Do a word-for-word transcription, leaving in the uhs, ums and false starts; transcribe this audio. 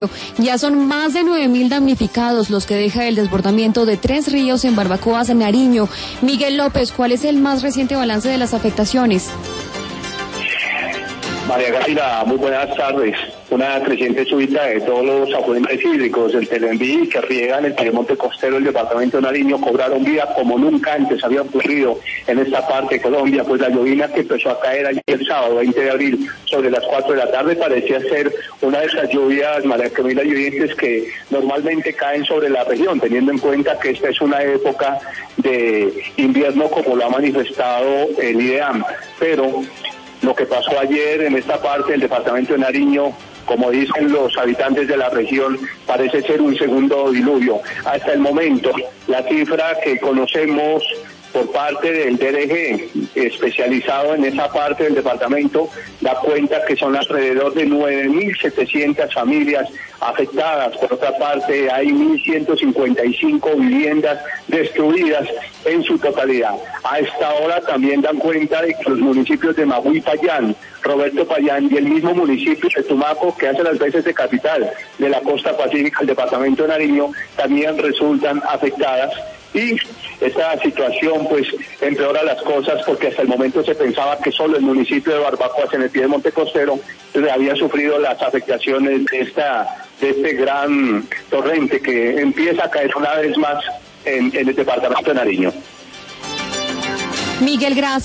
Ya son más de nueve mil damnificados los que deja el desbordamiento de tres ríos en Barbacoas, Nariño. Miguel López, ¿cuál es el más reciente balance de las afectaciones? María Gabriela, muy buenas tardes. Una creciente súbita de todos los afluentes hídricos del Telenví que riegan el piedemonte costero del departamento de Nariño cobraron vida como nunca antes había ocurrido en esta parte de Colombia, pues la llovina que empezó a caer ayer el sábado veinte de abril sobre las cuatro de la tarde parecía ser una de esas lluvias, María Camila, llovientes que normalmente caen sobre la región, teniendo en cuenta que esta es una época de invierno como lo ha manifestado el I D E A M, pero lo que pasó ayer en esta parte del departamento de Nariño, como dicen los habitantes de la región, parece ser un segundo diluvio. Hasta el momento, la cifra que conocemos por parte del D R G, especializado en esa parte del departamento, da cuenta que son alrededor de nueve mil setecientas familias afectadas. Por otra parte, hay mil ciento cincuenta y cinco viviendas destruidas en su totalidad. A esta hora también dan cuenta de que los municipios de Magui y Payán, Roberto Payán y el mismo municipio de Tumaco, que hace las veces de capital de la costa pacífica del departamento de Nariño, también resultan afectadas. Y esta situación pues empeora las cosas porque hasta el momento se pensaba que solo el municipio de Barbacoas en el piedemonte costero había sufrido las afectaciones de esta de este gran torrente que empieza a caer una vez más en, en el departamento de Nariño. Miguel, gracias.